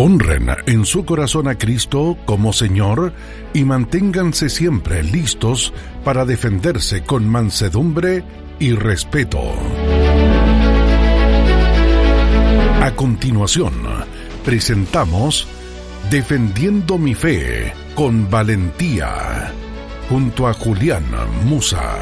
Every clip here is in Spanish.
Honren en su corazón a Cristo como Señor y manténganse siempre listos para defenderse con mansedumbre y respeto. A continuación, presentamos Defendiendo mi Fe con Valentía, junto a Julián Musa.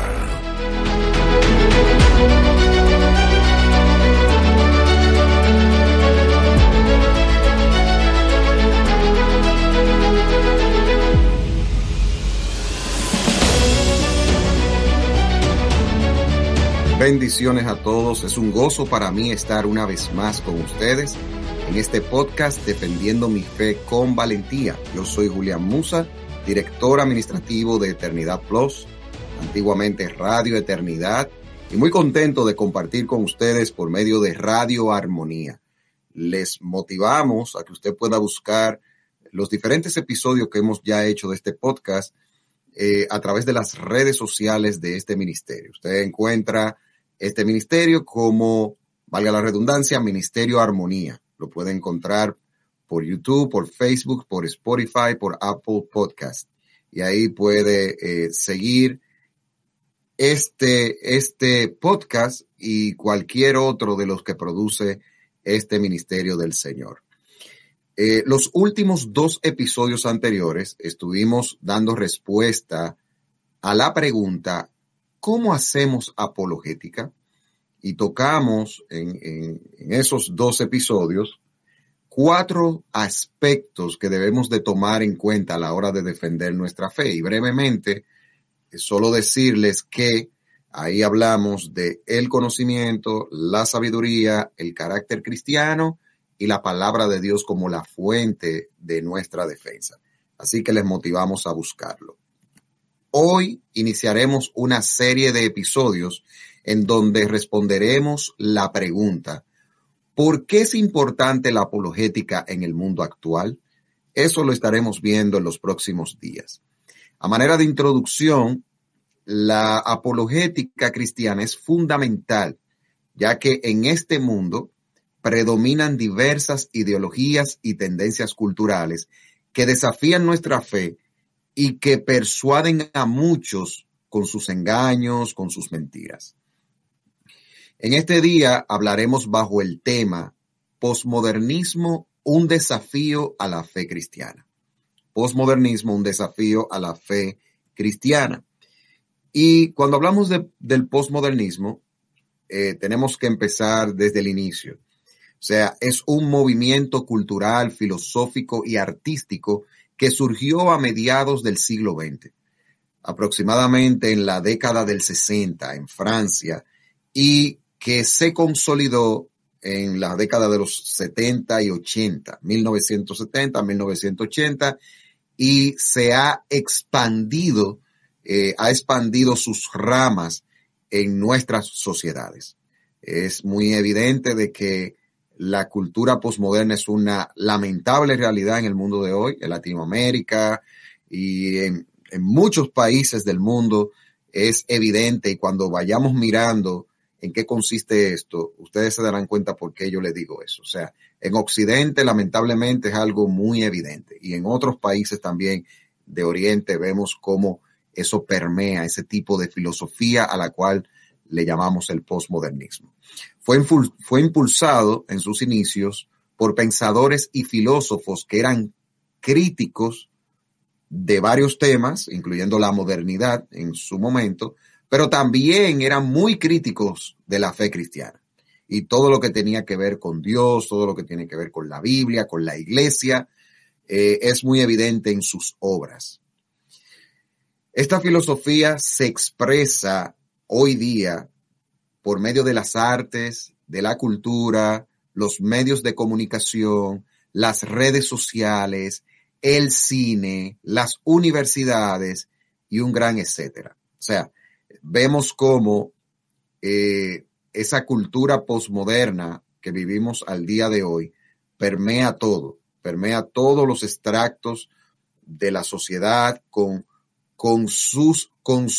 Bendiciones a todos, es un gozo para mí estar una vez más con ustedes en este podcast Defendiendo mi Fe con Valentía. Yo soy Julián Musa, director administrativo de Eternidad Plus, antiguamente Radio Eternidad, y muy contento de compartir con ustedes por medio de Radio Armonía. Les motivamos a que usted pueda buscar los diferentes episodios que hemos ya hecho de este podcast a través de las redes sociales de este ministerio. Usted encuentra este ministerio como, valga la redundancia, Ministerio Armonía. Lo puede encontrar por YouTube, por Facebook, por Spotify, por Apple Podcast. Y ahí puede seguir este podcast y cualquier otro de los que produce este Ministerio del Señor. Los últimos 2 episodios anteriores estuvimos dando respuesta a la pregunta ¿cómo hacemos apologética? Y tocamos en esos 2 episodios 4 aspectos que debemos de tomar en cuenta a la hora de defender nuestra fe. Y brevemente, solo decirles que ahí hablamos de el conocimiento, la sabiduría, el carácter cristiano y la palabra de Dios como la fuente de nuestra defensa. Así que les motivamos a buscarlo. Hoy iniciaremos una serie de episodios en donde responderemos la pregunta: ¿por qué es importante la apologética en el mundo actual? Eso lo estaremos viendo en los próximos días. A manera de introducción, la apologética cristiana es fundamental, ya que en este mundo predominan diversas ideologías y tendencias culturales que desafían nuestra fe y que persuaden a muchos con sus engaños, con sus mentiras. En este día hablaremos bajo el tema Posmodernismo, un desafío a la fe cristiana. Posmodernismo, un desafío a la fe cristiana. Y cuando hablamos del posmodernismo, tenemos que empezar desde el inicio. O sea, es un movimiento cultural, filosófico y artístico que surgió a mediados del siglo XX, aproximadamente en la década del 60 en Francia, y que se consolidó en la década de los 70 y 80, 1970, 1980, y se ha expandido sus ramas en nuestras sociedades. Es muy evidente de que la cultura posmoderna es una lamentable realidad en el mundo de hoy, en Latinoamérica y en muchos países del mundo. Es evidente, y cuando vayamos mirando en qué consiste esto, ustedes se darán cuenta por qué yo les digo eso. O sea, en Occidente lamentablemente es algo muy evidente, y en otros países también de Oriente vemos cómo eso permea ese tipo de filosofía a la cual le llamamos el posmodernismo. Fue impulsado en sus inicios por pensadores y filósofos que eran críticos de varios temas, incluyendo la modernidad en su momento, pero también eran muy críticos de la fe cristiana y todo lo que tenía que ver con Dios, todo lo que tiene que ver con la Biblia, con la iglesia, es muy evidente en sus obras. Esta filosofía se expresa hoy día por medio de las artes, de la cultura, los medios de comunicación, las redes sociales, el cine, las universidades y un gran etcétera. O sea, vemos cómo esa cultura posmoderna que vivimos al día de hoy permea todos los extractos de la sociedad con sus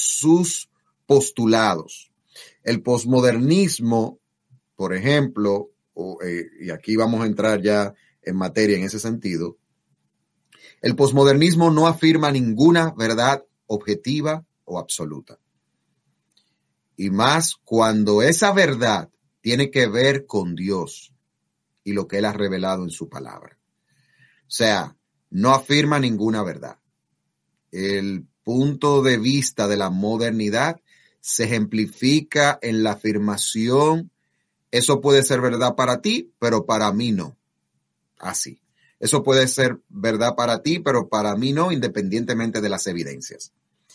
postulados. El posmodernismo, por ejemplo, y aquí vamos a entrar ya en materia en ese sentido, el posmodernismo no afirma ninguna verdad objetiva o absoluta. Y más cuando esa verdad tiene que ver con Dios y lo que Él ha revelado en su palabra. O sea, no afirma ninguna verdad. El punto de vista de la modernidad se ejemplifica en la afirmación: eso puede ser verdad para ti, pero para mí no. Así. Eso puede ser verdad para ti, pero para mí no, independientemente de las evidencias.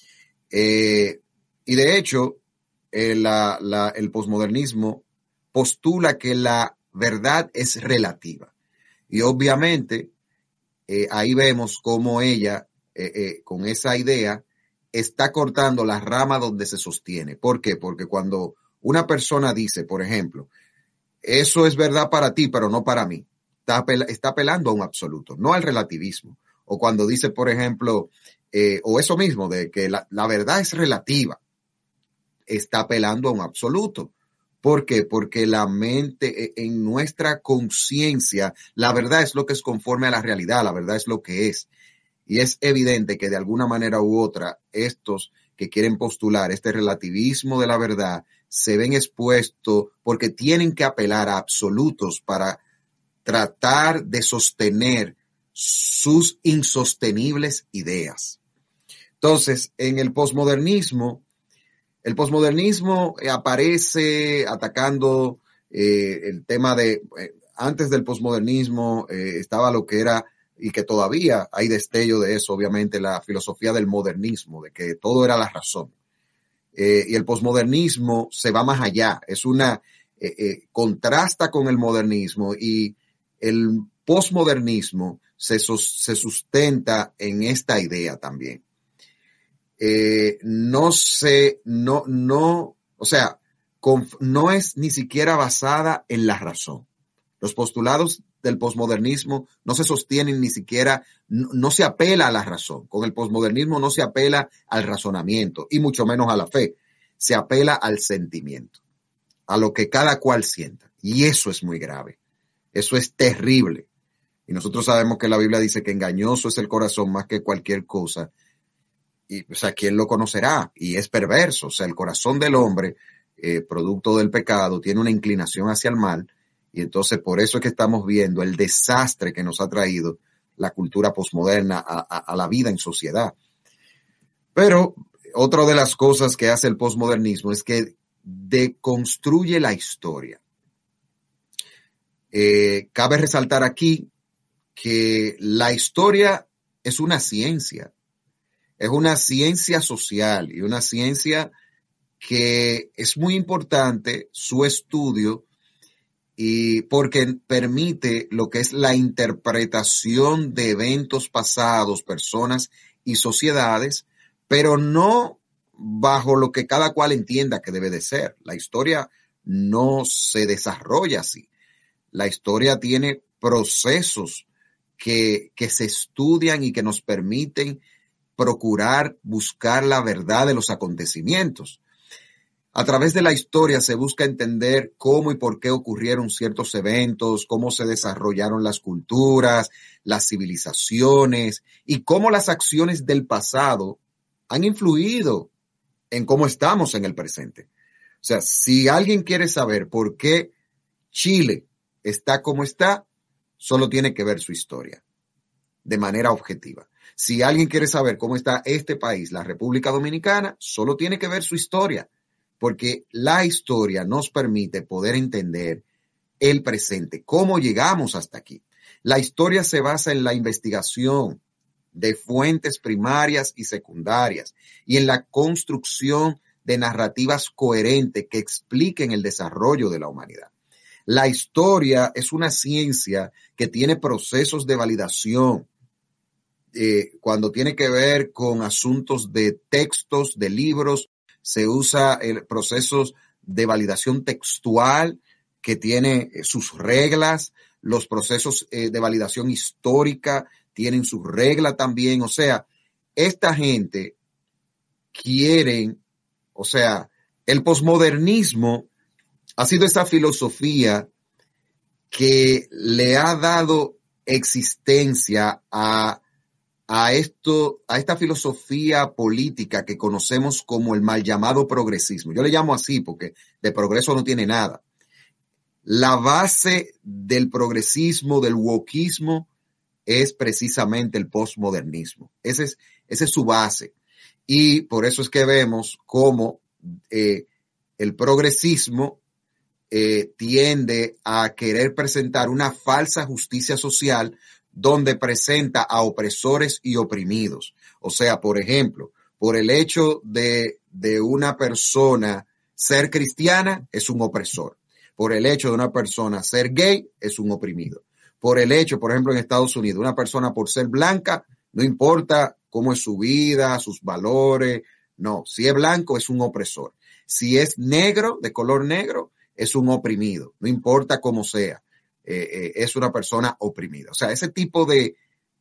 Y de hecho, el posmodernismo postula que la verdad es relativa. Y obviamente, ahí vemos cómo ella, con esa idea, está cortando la rama donde se sostiene. ¿Por qué? Porque cuando una persona dice, por ejemplo, eso es verdad para ti, pero no para mí, está apelando a un absoluto, no al relativismo. O cuando dice, por ejemplo, o eso mismo, de que la verdad es relativa, está apelando a un absoluto. ¿Por qué? Porque la mente, en nuestra conciencia, la verdad es lo que es conforme a la realidad, la verdad es lo que es. Y es evidente que de alguna manera u otra, estos que quieren postular este relativismo de la verdad se ven expuestos porque tienen que apelar a absolutos para tratar de sostener sus insostenibles ideas. Entonces, en el posmodernismo aparece atacando el tema de, antes del posmodernismo estaba lo que era, y que todavía hay destello de eso, obviamente, la filosofía del modernismo, de que todo era la razón. Y el posmodernismo se va más allá, contrasta con el modernismo, y el posmodernismo se sustenta en esta idea también. No es ni siquiera basada en la razón. Los postulados del posmodernismo no se sostienen ni siquiera, no se apela a la razón. Con el posmodernismo no se apela al razonamiento y mucho menos a la fe. Se apela al sentimiento, a lo que cada cual sienta. Y eso es muy grave. Eso es terrible. Y nosotros sabemos que la Biblia dice que engañoso es el corazón más que cualquier cosa. Y, o sea, ¿quién lo conocerá? Y es perverso. O sea, el corazón del hombre, producto del pecado, tiene una inclinación hacia el mal. Y entonces por eso es que estamos viendo el desastre que nos ha traído la cultura posmoderna a la vida en sociedad. Pero otra de las cosas que hace el posmodernismo es que deconstruye la historia. Cabe resaltar aquí que la historia es una ciencia social y una ciencia que es muy importante su estudio, y porque permite lo que es la interpretación de eventos pasados, personas y sociedades, pero no bajo lo que cada cual entienda que debe de ser. La historia no se desarrolla así. La historia tiene procesos que se estudian y que nos permiten procurar buscar la verdad de los acontecimientos. A través de la historia se busca entender cómo y por qué ocurrieron ciertos eventos, cómo se desarrollaron las culturas, las civilizaciones y cómo las acciones del pasado han influido en cómo estamos en el presente. O sea, si alguien quiere saber por qué Chile está como está, solo tiene que ver su historia de manera objetiva. Si alguien quiere saber cómo está este país, la República Dominicana, solo tiene que ver su historia, porque la historia nos permite poder entender el presente, cómo llegamos hasta aquí. La historia se basa en la investigación de fuentes primarias y secundarias y en la construcción de narrativas coherentes que expliquen el desarrollo de la humanidad. La historia es una ciencia que tiene procesos de validación. Cuando tiene que ver con asuntos de textos, de libros, se usa procesos de validación textual que tiene sus reglas. Los procesos de validación histórica tienen su regla también. O sea, esta gente quieren, o sea, el posmodernismo ha sido esta filosofía que le ha dado existencia a esta filosofía política que conocemos como el mal llamado progresismo. Yo le llamo así porque de progreso no tiene nada. La base del progresismo, del wokismo, es precisamente el postmodernismo. Esa es su base. Y por eso es que vemos cómo el progresismo tiende a querer presentar una falsa justicia social donde presenta a opresores y oprimidos. O sea, por ejemplo, por el hecho de una persona ser cristiana, es un opresor. Por el hecho de una persona ser gay, es un oprimido. Por el hecho, por ejemplo, en Estados Unidos, una persona por ser blanca, no importa cómo es su vida, sus valores, no. Si es blanco, es un opresor. Si es negro, de color negro, es un oprimido. No importa cómo sea. Es una persona oprimida. O sea, ese tipo de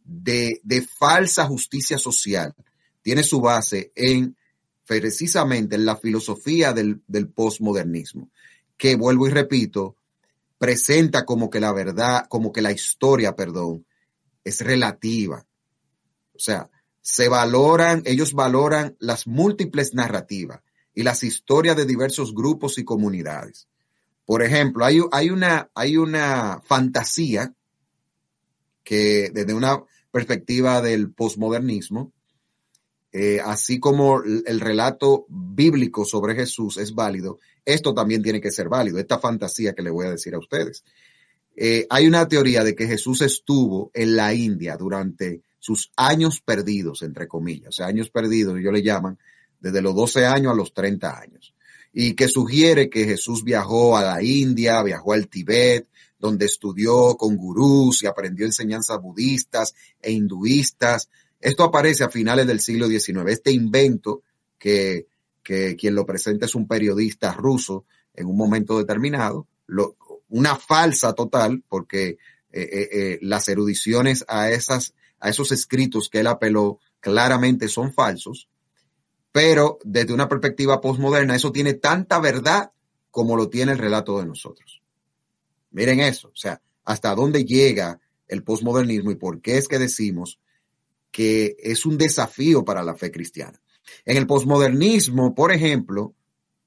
falsa justicia social tiene su base precisamente en la filosofía del postmodernismo, que vuelvo y repito, presenta como que la verdad, como que la historia, es relativa. O sea, ellos valoran las múltiples narrativas y las historias de diversos grupos y comunidades. Por ejemplo, hay una fantasía que desde una perspectiva del posmodernismo, así como el relato bíblico sobre Jesús es válido, esto también tiene que ser válido, esta fantasía que le voy a decir a ustedes. Hay una teoría de que Jesús estuvo en la India durante sus años perdidos, entre comillas, o sea, años perdidos, ellos le llaman, desde los 12 años a los 30 años. Y que sugiere que Jesús viajó a la India, viajó al Tibet, donde estudió con gurús y aprendió enseñanzas budistas e hinduistas. Esto aparece a finales del siglo XIX. Este invento que quien lo presenta es un periodista ruso en un momento determinado, una falsa total, porque las erudiciones a esos escritos que él apeló claramente son falsos. Pero desde una perspectiva postmoderna, eso tiene tanta verdad como lo tiene el relato de nosotros. Miren eso, o sea, hasta dónde llega el postmodernismo y por qué es que decimos que es un desafío para la fe cristiana. En el postmodernismo, por ejemplo,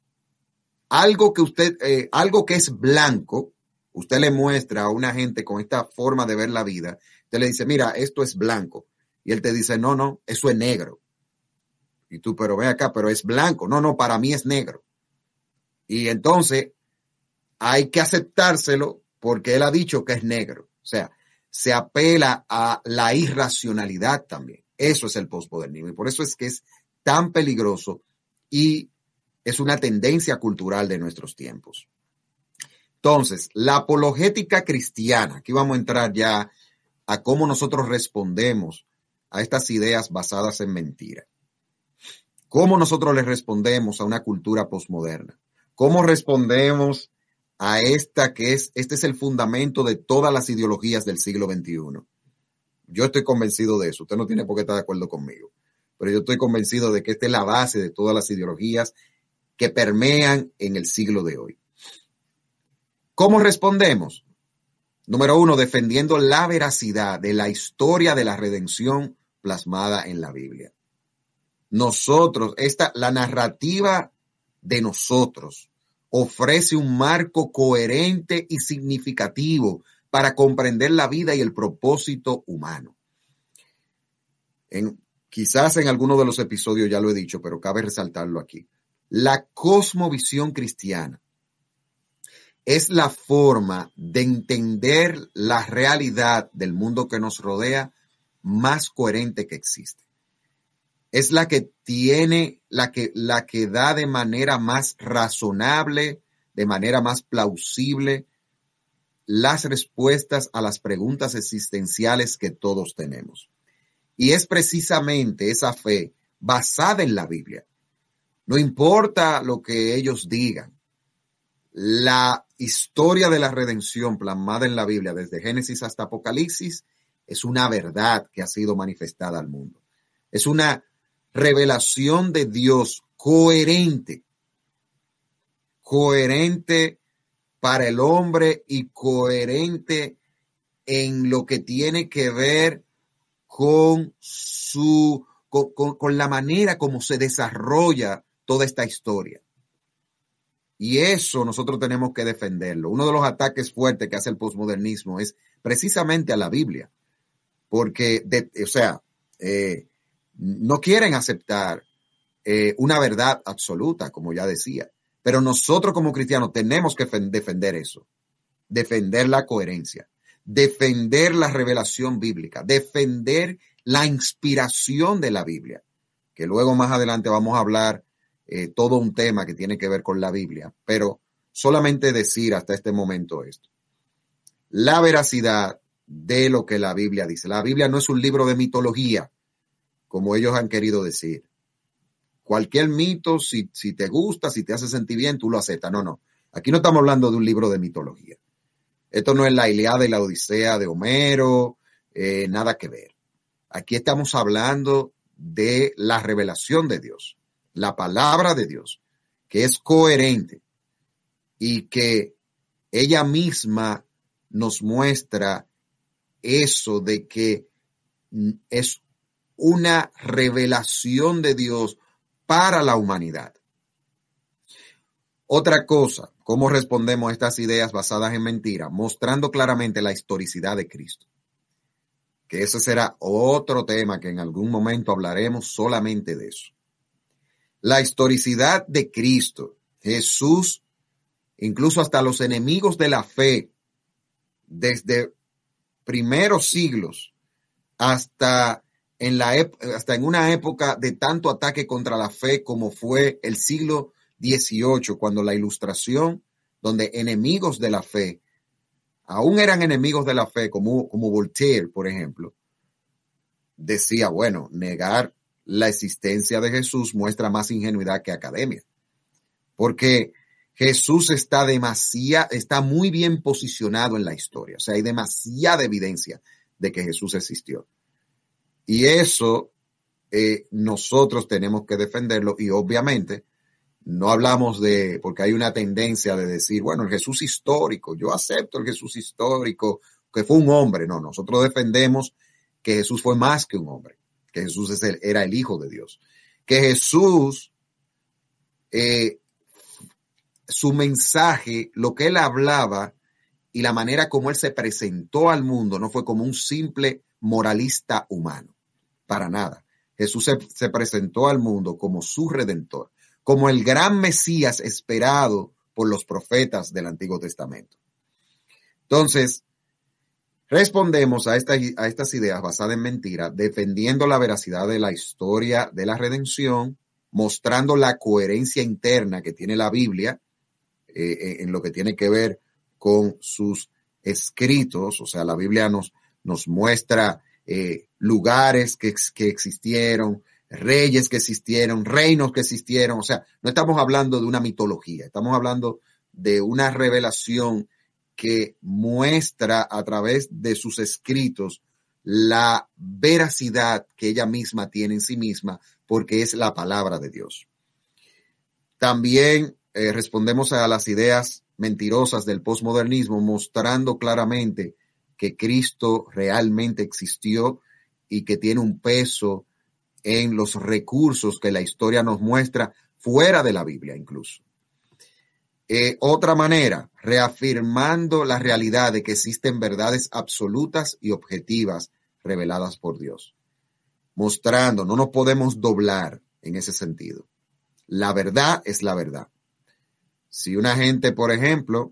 algo que es blanco, usted le muestra a una gente con esta forma de ver la vida, usted le dice, mira, esto es blanco. Y él te dice, no, eso es negro. Y tú, pero ven acá, pero es blanco. No, para mí es negro. Y entonces hay que aceptárselo porque él ha dicho que es negro. O sea, se apela a la irracionalidad también. Eso es el posmodernismo. Y por eso es que es tan peligroso y es una tendencia cultural de nuestros tiempos. Entonces, la apologética cristiana, aquí vamos a entrar ya a cómo nosotros respondemos a estas ideas basadas en mentira. ¿Cómo nosotros le respondemos a una cultura posmoderna? ¿Cómo respondemos a este es el fundamento de todas las ideologías del siglo XXI? Yo estoy convencido de eso. Usted no tiene por qué estar de acuerdo conmigo, pero yo estoy convencido de que esta es la base de todas las ideologías que permean en el siglo de hoy. ¿Cómo respondemos? Número 1, defendiendo la veracidad de la historia de la redención plasmada en la Biblia. Nosotros, la narrativa de nosotros ofrece un marco coherente y significativo para comprender la vida y el propósito humano. Quizás en alguno de los episodios ya lo he dicho, pero cabe resaltarlo aquí. La cosmovisión cristiana es la forma de entender la realidad del mundo que nos rodea más coherente que existe. Es la que da de manera más razonable, de manera más plausible, las respuestas a las preguntas existenciales que todos tenemos. Y es precisamente esa fe basada en la Biblia. No importa lo que ellos digan. La historia de la redención plasmada en la Biblia, desde Génesis hasta Apocalipsis, es una verdad que ha sido manifestada al mundo. Es una revelación de Dios coherente para el hombre y coherente en lo que tiene que ver con con la manera como se desarrolla toda esta historia. Y eso nosotros tenemos que defenderlo. Uno de los ataques fuertes que hace el posmodernismo es precisamente a la Biblia, porque, no quieren aceptar una verdad absoluta, como ya decía. Pero nosotros como cristianos tenemos que defender eso, defender la coherencia, defender la revelación bíblica, defender la inspiración de la Biblia, que luego más adelante vamos a hablar todo un tema que tiene que ver con la Biblia, pero solamente decir hasta este momento esto. La veracidad de lo que la Biblia dice. La Biblia no es un libro de mitología, como ellos han querido decir. Cualquier mito, si te gusta, si te hace sentir bien, tú lo aceptas. No. Aquí no estamos hablando de un libro de mitología. Esto no es la Ilíada y la Odisea de Homero, nada que ver. Aquí estamos hablando de la revelación de Dios, la palabra de Dios, que es coherente y que ella misma nos muestra eso de que es una revelación de Dios para la humanidad. Otra cosa, ¿cómo respondemos a estas ideas basadas en mentira? Mostrando claramente la historicidad de Cristo. Que ese será otro tema que en algún momento hablaremos solamente de eso. La historicidad de Cristo, Jesús, incluso hasta los enemigos de la fe, desde primeros siglos hasta en una época de tanto ataque contra la fe como fue el siglo XVIII, cuando la Ilustración, donde enemigos de la fe, aún eran enemigos de la fe, como Voltaire, por ejemplo, decía, bueno, negar la existencia de Jesús muestra más ingenuidad que academia, porque Jesús está muy bien posicionado en la historia, o sea, hay demasiada evidencia de que Jesús existió. Y eso nosotros tenemos que defenderlo, y obviamente no hablamos porque hay una tendencia de decir, bueno, el Jesús histórico, yo acepto el Jesús histórico, que fue un hombre. No, nosotros defendemos que Jesús fue más que un hombre, que Jesús era el Hijo de Dios, que Jesús, su mensaje, lo que él hablaba y la manera como él se presentó al mundo no fue como un simple moralista humano, para nada. Jesús se presentó al mundo como su Redentor, como el gran Mesías esperado por los profetas del Antiguo Testamento. Entonces, respondemos a estas ideas basadas en mentira, defendiendo la veracidad de la historia de la redención, mostrando la coherencia interna que tiene la Biblia en lo que tiene que ver con sus escritos. O sea, la Biblia nos muestra lugares que existieron, reyes que existieron, reinos que existieron. O sea, no estamos hablando de una mitología, estamos hablando de una revelación que muestra a través de sus escritos la veracidad que ella misma tiene en sí misma, porque es la palabra de Dios. También respondemos a las ideas mentirosas del posmodernismo, mostrando claramente que Cristo realmente existió y que tiene un peso en los recursos que la historia nos muestra fuera de la Biblia incluso. Otra manera, reafirmando la realidad de que existen verdades absolutas y objetivas reveladas por Dios. Mostrando, no nos podemos doblar en ese sentido. La verdad es la verdad. Si una gente, por ejemplo,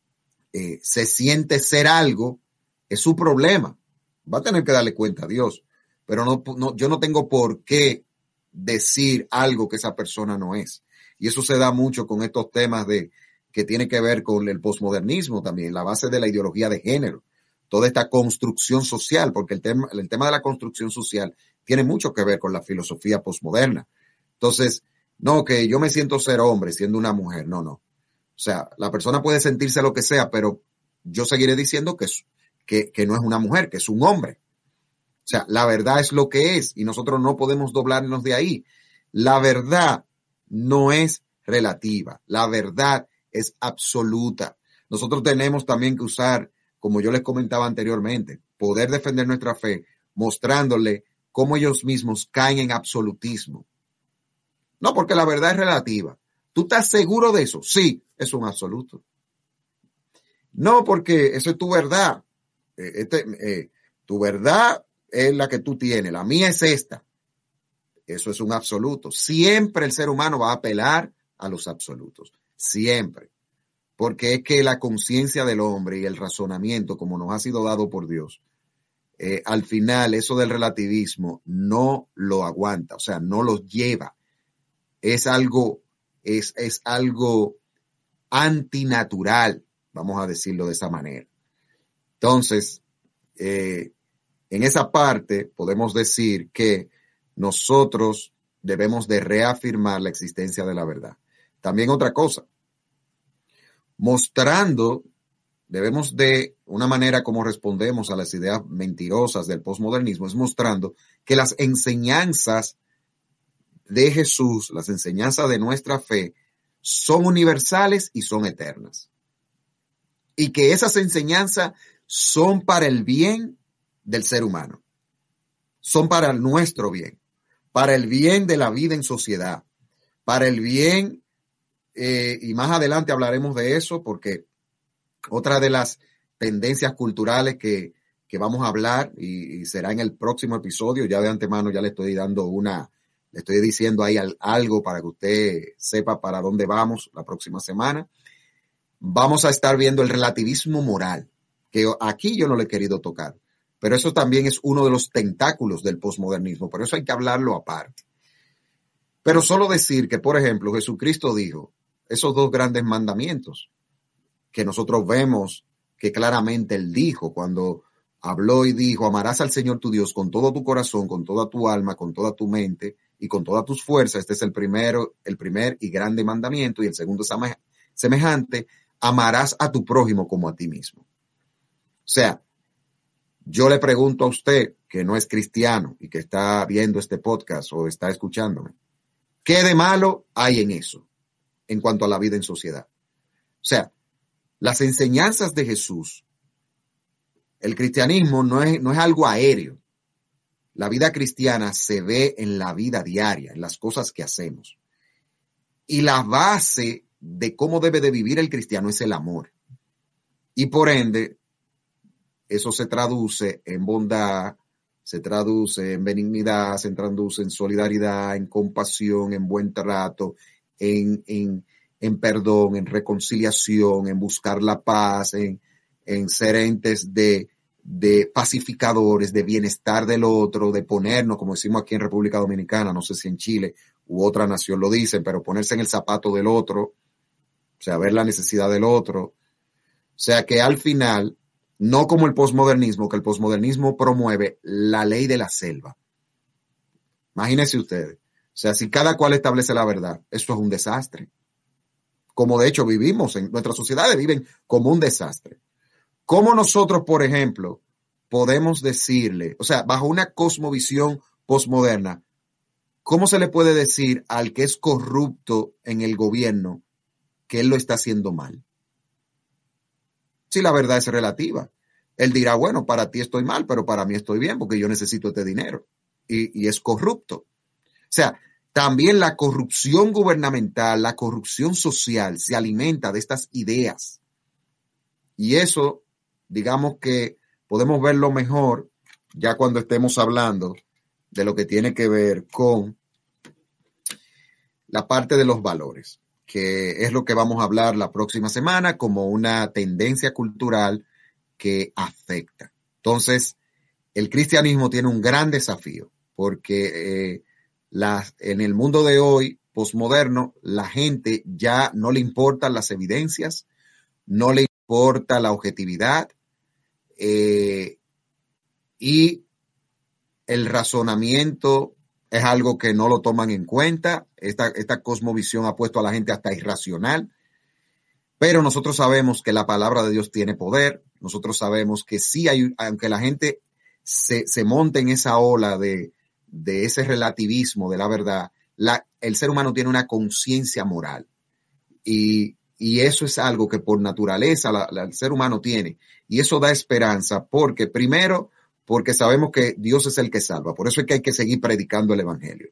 se siente ser algo, es su problema. Va a tener que darle cuenta a Dios. Pero yo no tengo por qué decir algo que esa persona no es. Y eso se da mucho con estos temas que tiene que ver con el posmodernismo también, la base de la ideología de género, toda esta construcción social, porque el tema de la construcción social tiene mucho que ver con la filosofía posmoderna. Entonces, no, que yo me siento ser hombre siendo una mujer, no. O sea, la persona puede sentirse lo que sea, pero yo seguiré diciendo que no es una mujer, que es un hombre. O sea, la verdad es lo que es y nosotros no podemos doblarnos de ahí. La verdad no es relativa, la verdad es absoluta. Nosotros tenemos también que usar como yo les comentaba anteriormente, poder defender nuestra fe mostrándole cómo ellos mismos caen en absolutismo. No, porque la verdad es relativa. ¿Tú estás seguro de eso? Sí, es un absoluto. No, porque eso es tu verdad. Tu verdad es la que tú tienes, la mía es esta. Eso es un absoluto. Siempre el ser humano va a apelar a los absolutos. Siempre. Porque es que la conciencia del hombre y el razonamiento, como nos ha sido dado por Dios, al final eso del relativismo no lo aguanta, o sea, no lo lleva. Es algo antinatural, vamos a decirlo de esa manera. Entonces, en esa parte podemos decir que nosotros debemos de reafirmar la existencia de la verdad. También otra cosa, debemos de una manera como respondemos a las ideas mentirosas del posmodernismo, es mostrando que las enseñanzas de Jesús, las enseñanzas de nuestra fe, son universales y son eternas. Y que esas enseñanzas son para el bien del ser humano. Son para nuestro bien, para el bien de la vida en sociedad, para el bien, y más adelante hablaremos de eso, porque otra de las tendencias culturales que vamos a hablar, y será en el próximo episodio, ya de antemano ya le estoy diciendo ahí algo para que usted sepa para dónde vamos la próxima semana. Vamos a estar viendo el relativismo moral, que aquí yo no le he querido tocar, pero eso también es uno de los tentáculos del posmodernismo, por eso hay que hablarlo aparte. Pero solo decir que, por ejemplo, Jesucristo dijo esos dos grandes mandamientos que nosotros vemos que claramente él dijo cuando habló y dijo: amarás al Señor tu Dios con todo tu corazón, con toda tu alma, con toda tu mente y con todas tus fuerzas. Este es el primer y grande mandamiento, y el segundo es semejante: amarás a tu prójimo como a ti mismo. O sea, yo le pregunto a usted que no es cristiano y que está viendo este podcast o está escuchándome, ¿qué de malo hay en eso en cuanto a la vida en sociedad? O sea, las enseñanzas de Jesús, el cristianismo no es algo aéreo. La vida cristiana se ve en la vida diaria, en las cosas que hacemos. Y la base de cómo debe de vivir el cristiano es el amor. Y por ende, eso se traduce en bondad, se traduce en benignidad, se traduce en solidaridad, en compasión, en buen trato, en perdón, en reconciliación, en buscar la paz, en ser entes de pacificadores, de bienestar del otro, de ponernos, como decimos aquí en República Dominicana, no sé si en Chile u otra nación lo dicen, pero ponerse en el zapato del otro, o sea, ver la necesidad del otro. O sea, que al final, no como el posmodernismo, que el posmodernismo promueve la ley de la selva. Imagínense ustedes. O sea, si cada cual establece la verdad, eso es un desastre. Como de hecho vivimos, en nuestras sociedades viven como un desastre. ¿Cómo nosotros, por ejemplo, podemos decirle, o sea, bajo una cosmovisión posmoderna, cómo se le puede decir al que es corrupto en el gobierno que él lo está haciendo mal? Si la verdad es relativa. Él dirá, bueno, para ti estoy mal, pero para mí estoy bien porque yo necesito este dinero. Y es corrupto. O sea, también la corrupción gubernamental, la corrupción social se alimenta de estas ideas. Y eso, digamos que podemos verlo mejor ya cuando estemos hablando de lo que tiene que ver con la parte de los valores, que es lo que vamos a hablar la próxima semana como una tendencia cultural que afecta. Entonces, el cristianismo tiene un gran desafío porque en el mundo de hoy, posmoderno, la gente ya no le importan las evidencias, no le importa la objetividad, y el razonamiento es algo que no lo toman en cuenta. Esta cosmovisión ha puesto a la gente hasta irracional, pero nosotros sabemos que la palabra de Dios tiene poder. Nosotros sabemos que sí aunque la gente se monte en esa ola de ese relativismo de la verdad, el ser humano tiene una conciencia moral y Y eso es algo que por naturaleza el ser humano tiene. Y eso da esperanza porque, primero, porque sabemos que Dios es el que salva. Por eso es que hay que seguir predicando el evangelio.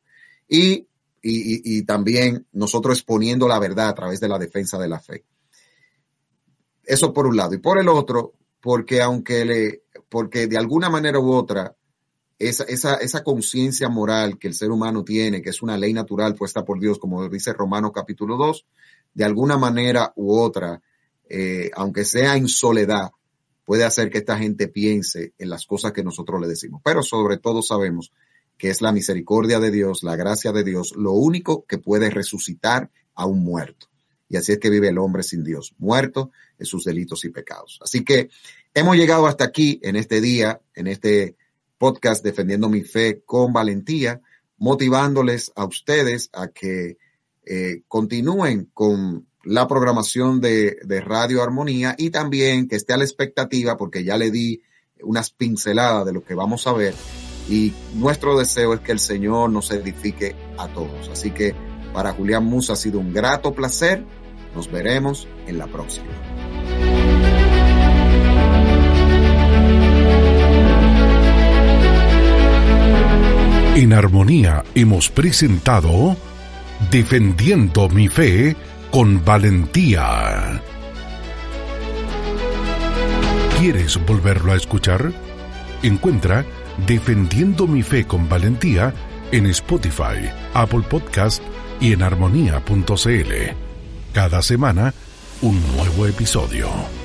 Y también nosotros exponiendo la verdad a través de la defensa de la fe. Eso por un lado. Y por el otro, porque porque de alguna manera u otra, esa conciencia moral que el ser humano tiene, que es una ley natural puesta por Dios, como dice Romanos capítulo 2, de alguna manera u otra, aunque sea en soledad, puede hacer que esta gente piense en las cosas que nosotros le decimos. Pero sobre todo sabemos que es la misericordia de Dios, la gracia de Dios, lo único que puede resucitar a un muerto. Y así es que vive el hombre sin Dios, muerto en sus delitos y pecados. Así que hemos llegado hasta aquí en este día, en este podcast Defendiendo mi Fe con Valentía, motivándoles a ustedes a que continúen con la programación de Radio Armonía y también que esté a la expectativa, porque ya le di unas pinceladas de lo que vamos a ver, y nuestro deseo es que el Señor nos edifique a todos. Así que para Julián Musa ha sido un grato placer. Nos veremos en la próxima. En Armonía hemos presentado Defendiendo mi Fe con Valentía. ¿Quieres volverlo a escuchar? Encuentra Defendiendo mi Fe con Valentía en Spotify, Apple Podcast y en armonía.cl. Cada semana, un nuevo episodio.